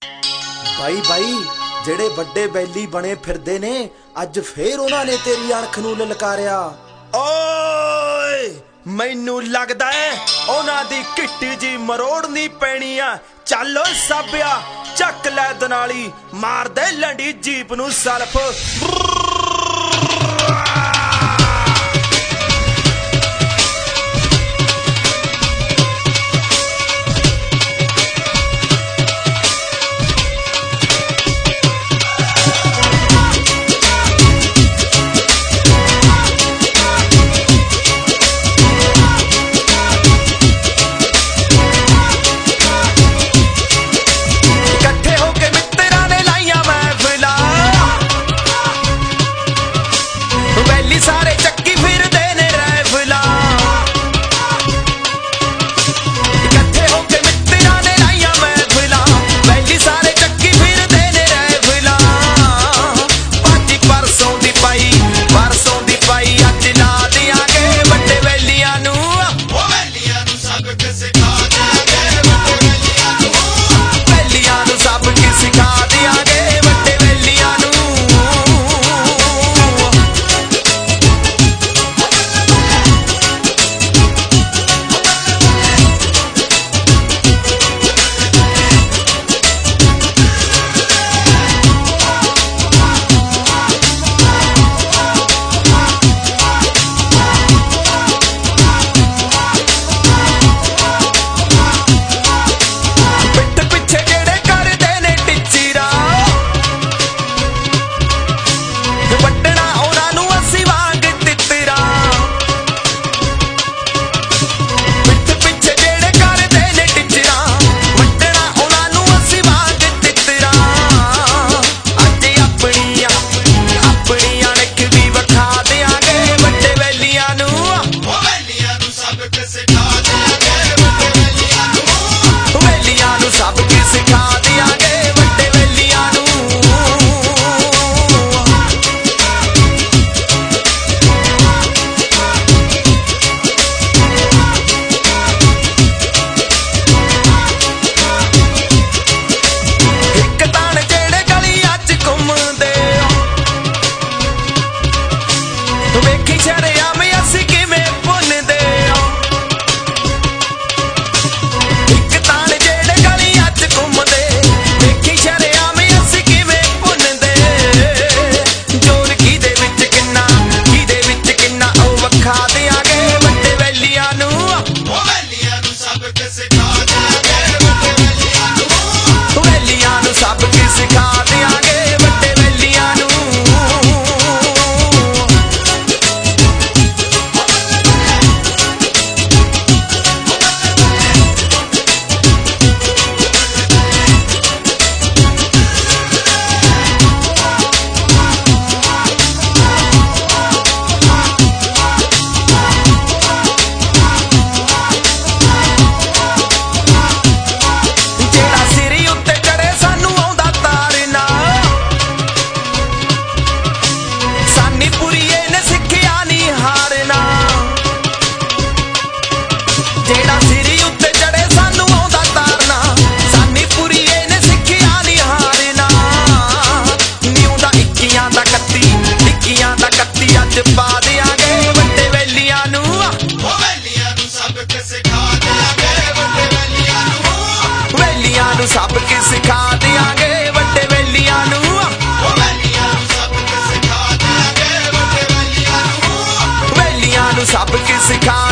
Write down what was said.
ਬਾਈ ਬਾਈ ਜਿਹੜੇ ਵੱਡੇ ਬੈਲੀ ਬਣੇ ਫਿਰਦੇ ਨੇ ਅੱਜ ਫੇਰ ਉਹਨਾਂ ਨੇ ਤੇਰੀ ਅਣਖ ਨੂੰ ਲਲਕਾਰਿਆ। ਓਏ ਮੈਨੂੰ ਲੱਗਦਾ ਏ ਉਹਨਾਂ ਦੀ ਕਿੱਟੀ ਜੀ ਮਰੋੜਨੀ ਪੈਣੀ ਆ। ਚੱਲ ਸਾਬਿਆ ਚੱਕ ਲੈ ਦਨਾਲੀ ਮਾਰ ਦੇ ਲੰਡੀ ਜੀਪ ਨੂੰ ਸਲਫ। ਸਾਰੇ ਚੱਕੀ ਫਿਰਦੇ ਨੇ ਰਾਈਫਲਾਂ ਇਕੱਠੇ ਹੋ ਕੇ ਮਿੱਤਰਾਂ ਨੇ ਲਾਈਆਂ ਮਹਿਫਿਲਾਂ। ਵੈਲੀ ਸਾਰੇ ਚੱਕੀ ਫਿਰਦੇ ਨੇ ਰਾਈਫਲਾਂ। ਭਾਜੀ ਪਰਸੋਂ ਦੀ ਪਾਈ ਅੱਜ ਲਾ ਦਿਆਂਗੇ ਵੱਡੇ ਵੈਲੀਆਂ ਨੂੰ। ਉਹ ਵੈਲੀਆਂ ਨੂੰ ਸਬਕ ਸਿਖਾ ਦਿਆਂਗੇ ਵੱਡੇ ਵੈਲੀਆਂ ਨੂੰ। ਵੈਲੀਆਂ ਨੂੰ ਸਬਕ ਸਿਖਾ ਦਿਆਂਗੇ ਵੱਡੇ ਵੈਲੀਆਂ ਨੂੰ। ਵੇਖੀ ਸ਼ਰੇਆਮ ਅਸੀਂ ਕਿਵੇਂ ਭੁੰਨਦੇ ਇੱਕ ਤਾਣ ਜਿਹੜੇ ਗਲੀਆਂ 'ਚ ਘੁੰਮਦੇ। ਵੇਖੀ ਸ਼ਰੇਆਮ ਅਸੀਂ ਕਿਵੇਂ ਭੁੰਨਦੇ। ਜੋਰ ਕਿਹਦੇ ਵਿੱਚ ਕਿੰਨਾ ਉਹ ਵਖਾ ਦਿਆਂਗੇ ਵੱਡੇ ਵੈਲੀਆਂ ਨੂੰ। ਉਹ ਵੈਲੀਆਂ ਨੂੰ ਸਬਕ ਸਿਖਾ ਦਿਆਂਗੇ ਵੱਡੇ ਵੈਲੀਆਂ ਨੂੰ। ਵੈਲੀਆਂ ਨੂੰ ਸਬਕ ਸਿਖਾ ਦਿਆਂਗੇ ਵੱਡੇ ਵੈਲੀਆਂ ਨੂੰ। ਜਿਹੜਾ ਸਿਰੀ ਉੱਤੇ ਚੜੇ ਸਾਨੂੰ ਆਉਂਦਾ ਤਾਰਨਾ। ਸਾਨੀ ਪੁਰੀਏ ਨੇ ਸਿੱਖਿਆ ਨੀ ਹਾਰਨਾ। ਨਿਊ ਦਾ 21 ਦਾ 31 ਅੱਜ ਪਾ ਦਿਆਂਗੇ ਵੱਡੇ ਵੈਲੀਆਂ ਨੂੰ। ਉਹ ਵੈਲੀਆਂ ਨੂੰ ਸਬਕ ਸਿਖਾ ਦਿਆਂਗੇ ਵੱਡੇ ਵੈਲੀਆਂ ਨੂੰ। ਵੈਲੀਆਂ ਨੂੰ ਸਬਕ ਸਿਖਾ ਦਿਆਂਗੇ ਵੱਡੇ ਵੈਲੀਆਂ ਨੂੰ। ਉਹ ਵੈਲੀਆਂ ਨੂੰ ਸਬਕ ਸਿਖਾ ਦਿਆਂਗੇ ਵੱਡੇ ਵੈਲੀਆਂ ਨੂੰ। ਵੈਲੀਆਂ ਨੂੰ ਸਬਕ ਸਿਖਾ